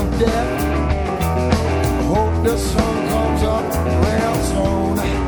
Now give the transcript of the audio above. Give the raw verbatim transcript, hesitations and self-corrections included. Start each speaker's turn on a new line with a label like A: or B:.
A: death. Hope the sun comes up real soon.